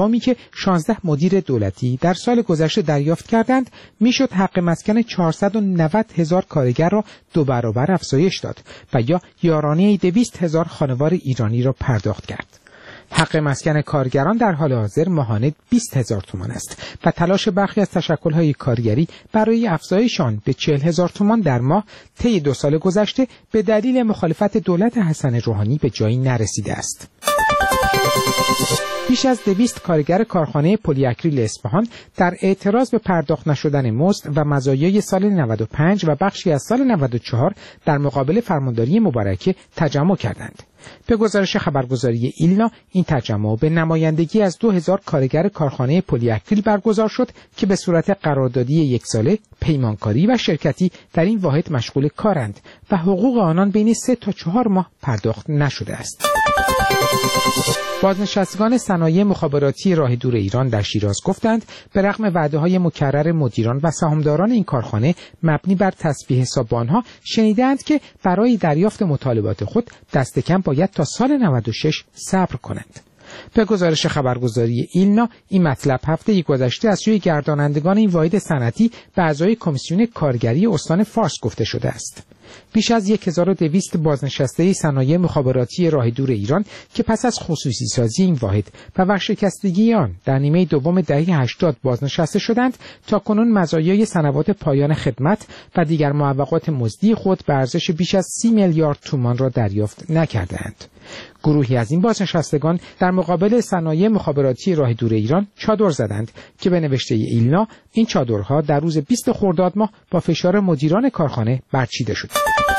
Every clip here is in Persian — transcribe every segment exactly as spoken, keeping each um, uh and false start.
ارقامی که شانزده مدیر دولتی در سال گذشته دریافت کردند میشد حق مسکن چهارصد و نود هزار کارگر را دو برابر افزایش داد و یا یارانه دویست هزار خانوار ایرانی را پرداخت کرد. حق مسکن کارگران در حال حاضر ماهانه بیست هزار تومان است و تلاش برخی از تشکل‌های کارگری برای افزایش آن به چهل هزار تومان در ماه طی دو سال گذشته به دلیل مخالفت دولت حسن روحانی به جایی نرسیده است. بیش از دویست کارگر کارخانه پلی اکریل اصفهان در اعتراض به پرداخت نشدن مزد و مزایای سال نود و پنج و بخشی از سال نود و چهار در مقابل فرمانداری مبارکه تجمع کردند. به گزارش خبرگزاری ایلنا، این تجمع به نمایندگی از دو هزار کارگر کارخانه پلی اکریل برگزار شد که به صورت قراردادی یک ساله، پیمانکاری و شرکتی در این واحد مشغول کارند و حقوق آنان بین سه تا چهار ماه پرداخت نشده است. بازنشستگان صنایع مخابراتی راه دور ایران در شیراز گفتند به رغم وعده‌های مکرر مدیران و سهامداران این کارخانه مبنی بر تسبیح حساب آنها، شنیدند که برای دریافت مطالبات خود دست کم باید تا سال نود و شش صبر کنند. به گزارش خبرگزاری ایلنا، این مطلب هفته گذشته از سوی گردانندگان این واحد صنعتی به اعضای کمیسیون کارگری استان فارس گفته شده است. بیش از هزار و دویست بازنشسته صنایع مخابراتی راه دور ایران که پس از خصوصی سازی این واحد و ورشکستگی آن در نیمه دوم دهه هشتاد بازنشسته شدند، تا کنون مزایای سنوات پایان خدمت و دیگر معوقات مزدی خود به ارزش بیش از سی میلیارد تومان را دریافت نکردند. گروهی از این بازنشستگان در مقابل صنایع مخابراتی راه دور ایران چادر زدند که به نوشته ایلنا این چادرها در روز بیست خرداد ماه با فشار مدیران کارخانه برچیده شد.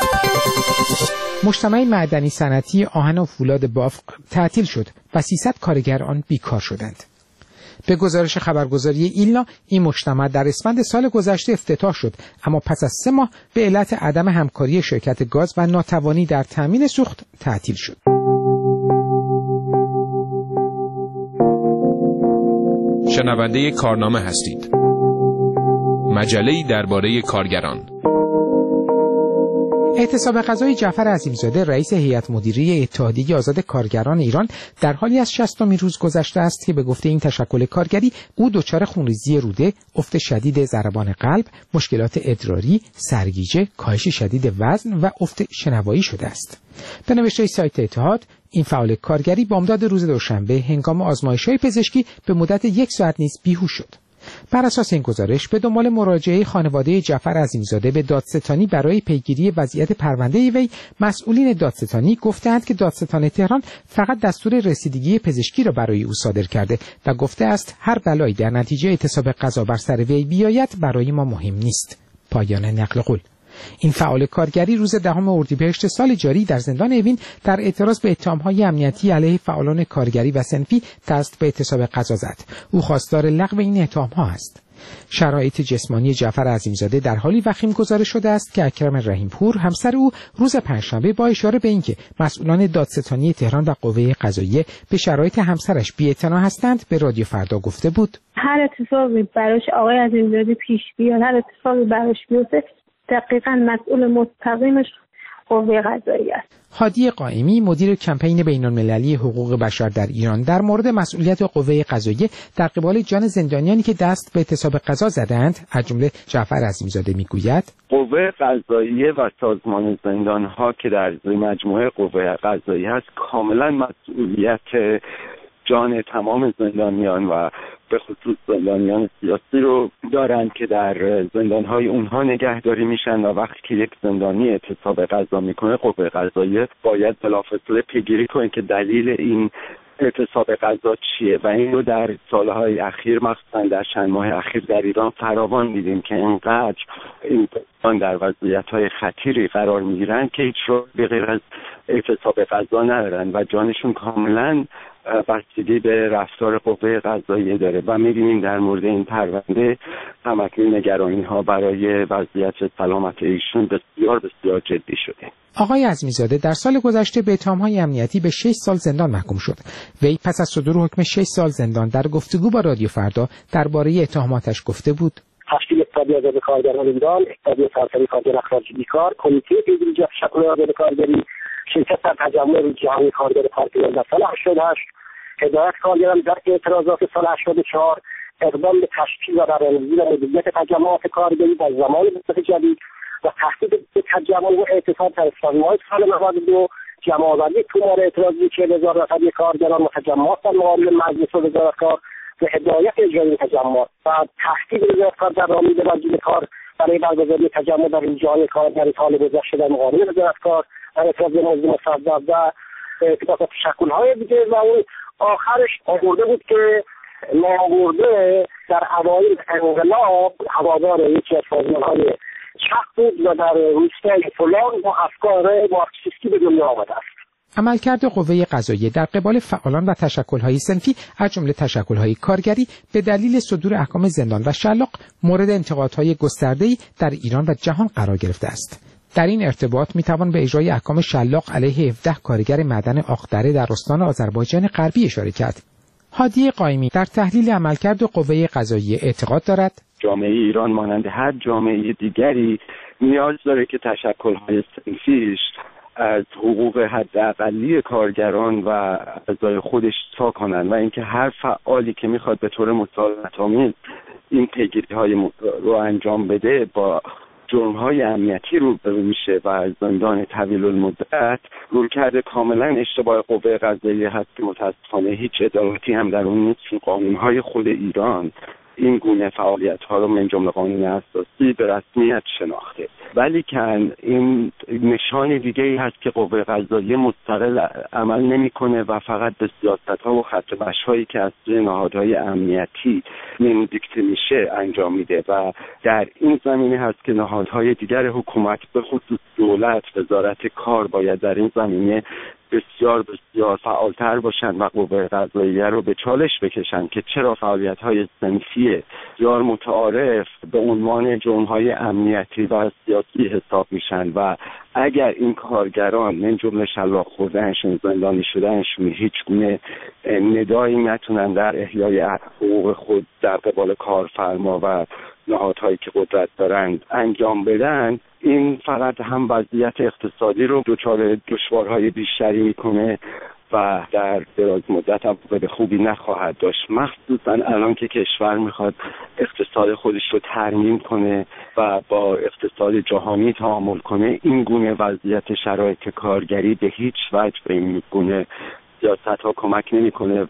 مجتمع معدنی صنعتی آهن و فولاد بافق تعطیل شد و سیصد کارگر آن بیکار شدند. به گزارش خبرگزاری ایلنا، این مجتمع در اسفند سال گذشته افتتاح شد، اما پس از سه ماه به علت عدم همکاری شرکت گاز و ناتوانی در تامین سوخت تعطیل شد. شنونده کارنامه هستید. مجله‌ای درباره کارگران. اعتصاب غذای جعفر عظیمزاده رئیس هیئت مدیره اتحادیه آزاد کارگران ایران در حالی از شصتمین روز گذشته است که به گفته این تشکل کارگری او دچار خونریزی روده، افت شدید ضربان قلب، مشکلات ادراری، سرگیجه، کاهش شدید وزن و افت شنوایی شده است. به نوشته سایت اتحاد، این فعال کارگری بامداد روز دوشنبه هنگام آزمایش‌های پزشکی به مدت یک ساعت نیز بیهوش شد. بر اساس این گزارش، به دنبال مراجعه خانواده جعفر عظیمزاده به دادستانی برای پیگیری وضعیت پرونده وی، مسئولین دادستانی گفتند که دادستان تهران فقط دستور رسیدگی پزشکی را برای او صادر کرده و گفته است هر بلایی در نتیجه اعتصاب قضا بر سر وی بیاید برای ما مهم نیست. پایان نقل قول. این فعال کارگری روز دهم اردیبهشت سال جاری در زندان اوین در اعتراض به اتهام‌های امنیتی علیه فعالان کارگری و صنفی دست به اعتصاب قضا زد. او خواستار لغو این اتهام‌ها است. شرایط جسمانی جعفر عظیمزاده در حالی وخیم گزارش شده است که اکرم رحیمپور همسر او روز پنجشنبه با اشاره به اینکه مسئولان دادستانی تهران و قوه قضاییه به شرایط همسرش بی‌اعتنا هستند به رادیو فردا گفته بود: هر اتفاقی براش آقای عظیمزاده پیش بیاد، هر اتفاقی براش بیفته، دقیقاً مسئول مستقیمش قوه قضاییه است. هادی قائمی، مدیر کمپین بین‌المللی حقوق بشر در ایران، در مورد مسئولیت قوه قضاییه در قبال جان زندانیانی که دست به اعتصاب قضا زدند، از جمله جعفر عظیمزاده، میگوید: قوه قضاییه و سازمان زندان‌ها که در مجموعه قوه قضاییه است، کاملا مسئولیت جان تمام زندانیان و به خصوص زندانیان سیاسی رو دارند که در زندانهای اونها نگهداری میشن و وقتی که یک زندانی اعتصاب قضا میکنه، قوه قضاییه باید بلافاصله پیگیری کنه که دلیل این اعتصاب قضا چیه و این رو در سالهای اخیر، مخصوصا در چند ماه اخیر در ایران فراوان دیدیم که اینقدر این زندان در وضعیت‌های خطیری قرار میگیرن که هیچ رو به غیر از اعتصاب قضا ندارن و جانشون کاملا بستگی به رفتار قوه قضاییه داره و می‌بینیم در مورد این پرونده همکنون نگرانی‌ها برای وضعیت سلامت ایشون بسیار بسیار جدی شده. آقای عظیمزاده در سال گذشته به اتهام‌های امنیتی به شش سال زندان محکوم شد. وی پس از صدور حکم شش سال زندان در گفتگو با رادیو فردا درباره اتهاماتش گفته بود: تشکیل اتحادیه آزاد کارگران ایران، اتحادیه سراسری کارگر اخراج بیکار، کمیته پیگیری تشکل آزاد کارگری، شرکت در تجمع روز جهانی کارگر پارتیان در سال هشتاد و هشت هدایت کارگران در اعتراضات سال هشتاد و چهار، اقدام به تشکیل و برنامه‌ریزی و مدیریت تجمعات کارگری در زمان دولت جدید و تهدید به تجمع و اعتصاب در اسفند سال نود و دو، جمع‌آوری تومار اعتراضی چهل هزار نفری کارگران و تجمعات در مقابل مجلس وزارت کار و هدایت اجرای تجمعات و تهدید وزارت کار در رامی به وزیر کار برای برگزاری تجمع در روزهای کارگری سال گذشته در مقابل وزارت کار در اعتراض موضوع مصوب و اتفاق تشکل‌های دیگه. و اون آخرش آورده بود که ناآورده در اوایل انقلاب هوادار یکی از سازمان‌های چپ بود و در روستای فلان با افکار مارکسیستی به دنیا آمده است. عملکرد قوه قضاییه در قبال فعالان و تشکل‌های صنفی از جمله تشکل‌های کارگری به دلیل صدور احکام زندان و شلاق مورد انتقادهای گسترده‌ای در ایران و جهان قرار گرفته است. در این ارتباط میتوان به اجرای احکام شلاق علیه هفده کارگر معدن آخدره در استان آذربایجان غربی اشاره کرد. هادی قائمی در تحلیل عملکرد قوه قضاییه اعتقاد دارد جامعه ایران مانند هر جامعه دیگری نیاز داره که تشکل‌های صنفیش از حقوق حداقلی کارگران و اعضای خودش دفاع کنند و اینکه هر فعالی که میخواد به طور مسالمت‌آمیز این پیگیری‌های رو انجام بده با جرم‌های امنیتی روبرو میشه و از زندان طویل المدت رویکرد کاملا اشتباه قوه قضاییه هست که متاسفانه هیچ ادارتی هم در اون نیست. قانون‌های خود ایران این گونه فعالیت‌ها رو من جمله قانون اساسی به رسمیت شناخته، ولی که این نشان دیگه‌ای هست که قوه قضاییه مستقل عمل نمی‌کنه و فقط به سیاست‌ها و خط مشی‌هایی که از سوی نهادهای امنیتی این دیکته میشه انجام میده و در این زمینه هست که نهادهای دیگر حکومت به خصوص دولت، وزارت کار باید در این زمینه بسیار بسیار فعالتر باشند و قوه قضاییه رو به چالش بکشند که چرا فعالیت‌های صنفی بسیار متعارف به عنوان جرم‌های امنیتی و سیاسی حساب میشن و اگر این کارگران من جمله شلاق خوردنشون، زندانی شدنشون هیچ گونه ندایی نتونن در احیای حقوق خود در قبال کارفرما و نهادهایی که قدرت دارند انجام بدن، این فقط هم وضعیت اقتصادی رو دچار دشوارهای بیشتری میکنه و در دراز مدت هم به خوبی نخواهد داشت، مخصوصا الان که کشور میخواد اقتصاد خودش رو ترمیم کنه و با اقتصاد جهانی تعامل کنه. این گونه وضعیت شرایط کارگری به هیچ وجه به این گونه سیاست ها کمک نمیکنه.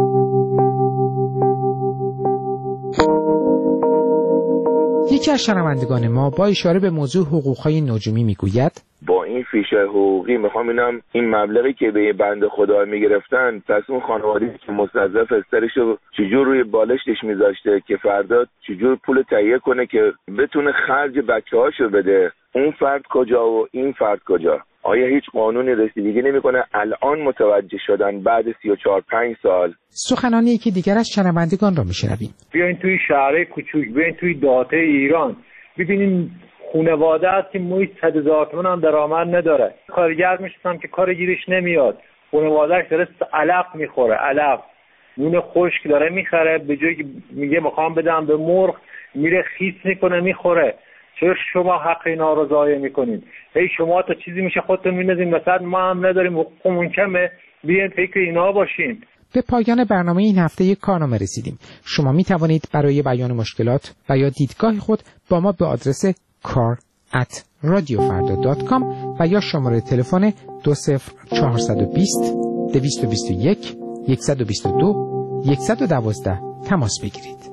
یکی از شنوندگان ما با اشاره به موضوع حقوق‌های نجومی میگوید با این فیش حقوقی میخوام اینم این مبلغی که به بنده خدا میگرفتن پس اون خانواده‌ای که مستضعف استرشو چجور روی بالشتش میذاشته که فردا چجور پول تهیه کنه که بتونه خرج بچه‌هاشو بده، اون فرد کجا و این فرد کجا؟ آیا هیچ قانونی رسیدگی نمیکنه؟ الان متوجه شدن بعد سی و چهار پنج سال. سخنانی که دیگر از شنوندگان را میشنویم. بیاین توی شهرهای کوچوک، بیاین توی دهات ایران، ببینین خانواده است که محیط صد هزار تومان هم درآمد نداره، کارگر میشم که کار گیرش نمیاد، خانواده‌اش داره علف میخوره، علف نون خشک داره میخره، به جایی که میگه میخوام بدم به مرغ میره خیس میکنه میخوره. چرا شما حق اینا رو ضایع میکنین؟ ای شما تا چیزی میشه خودتون میندازین مثلا ما هم نداریم حقوقمون کمه، بیاین فکر اینا باشین. به پایان برنامه این هفته کارنامه رسیدیم. شما می توانید برای بیان مشکلات و یا دیدگاه خود با ما به آدرس کار ات رادیو فردا دات کام و یا شماره تلفن دو صفر چهار دو صفر دویست و بیست و یک صد و بیست و دو صد و دوازده تماس بگیرید.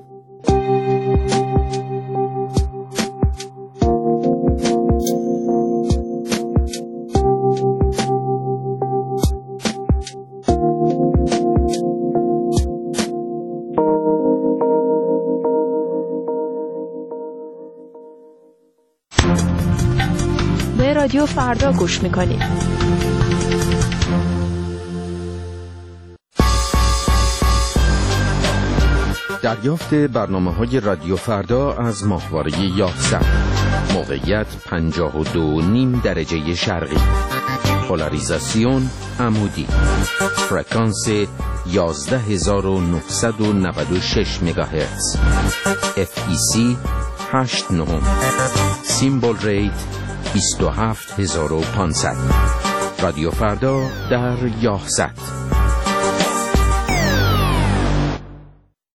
رادیو فردا گوش میکنید. دریافت برنامه‌های رادیو فردا از ماهواره یازده. موقعیت پنجاه و دو و نیم درجه شرقی. پولاریزاسیون عمودی. فرکانس یازده هزار و نهصد و نود و شش مگاهرتز. اف ای سی هشت نهم. سیمبل ریت بیست و هفت هزار و پانصد. رادیو فردا در یازده.